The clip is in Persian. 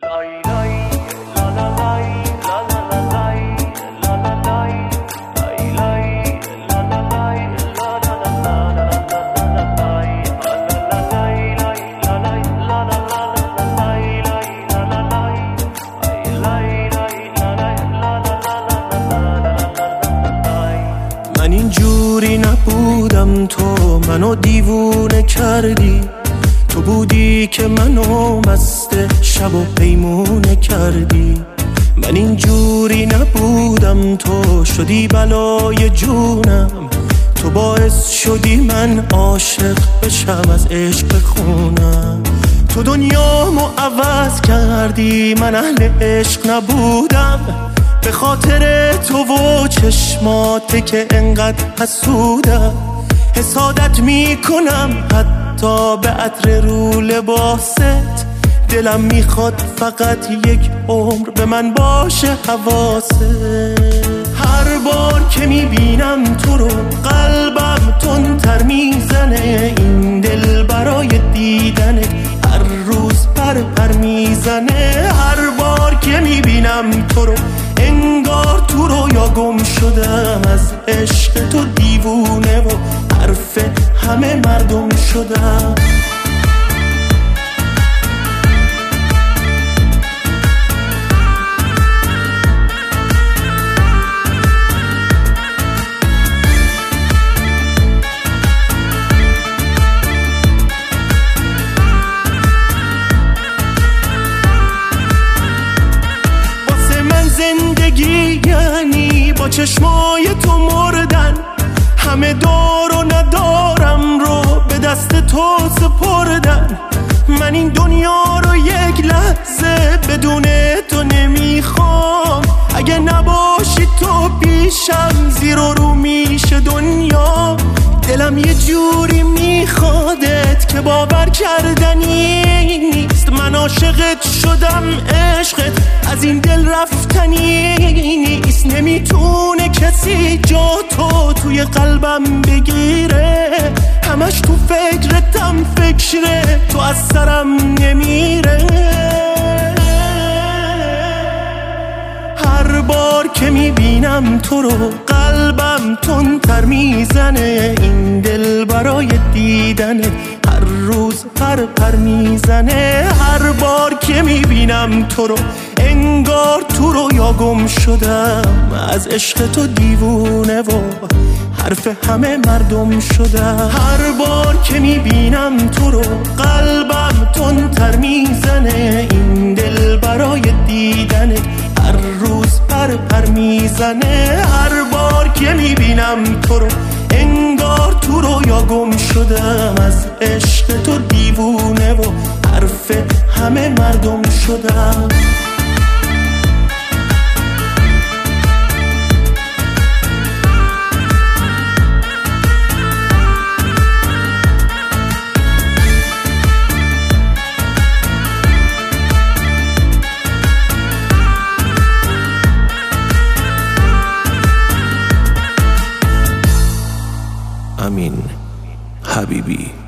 من اینجوری نبودم، تو منو دیوونه کردی. تو بودی که منو مست شب و پیمونه کردی. من اینجوری نبودم، تو شدی بلای جونم. تو باعث شدی من عاشق بشم، از عشق بخونم. تو دنیامو عوض کردی، من اهل عشق نبودم. به خاطر تو و چشماته که انقدر حسودم. حسادت میکنم حتی به عطر رو لباست. دلم میخواد فقط یک عمر به من باشه حواست. هر بار که میبینم تو رو قلبم تندتر میزنه. این دل برای دیدنت هر روز پر میزنه. هر بار که میبینم تو رو انگار تو رویا گم شدم. از عشق تو دیوونه و حرف همه مردم شدم. زندگی یعنی با چشمای تو مردن. همه دار و ندارم رو به دست تو سپردن. من این دنیا رو یک لحظه بدون تو نمیخوام. اگه نباشی تو پیشم زیر و رو میشه دنیا. دلم یه جوری میخوادت که باور کردنی نیست. من عاشقت شدم، عشقت از این دل رفتنی نیست. نمیتونه کسی جا تو توی قلبم بگیره. همش تو فکرتم، فکر تو از سرم نمیره. هر بار که میبینم تو رو قلبم تندتر میزنه. این دل برای دیدنه هر روز پر میزنه. هر بار که میبینم تو رو انگار تو رویا گم شدم. از عشق تو دیوونه و حرف همه مردم شدم. هر بار که میبینم تو رو قلبم تندتر میزنه. این دل برای دیدنه هر روز پر میزنه. هر بار که میبینم تو رو انگار تو رویا گم شدم. از عشق تو دیوونه و حرف همه مردم شدم. امین حبیبی.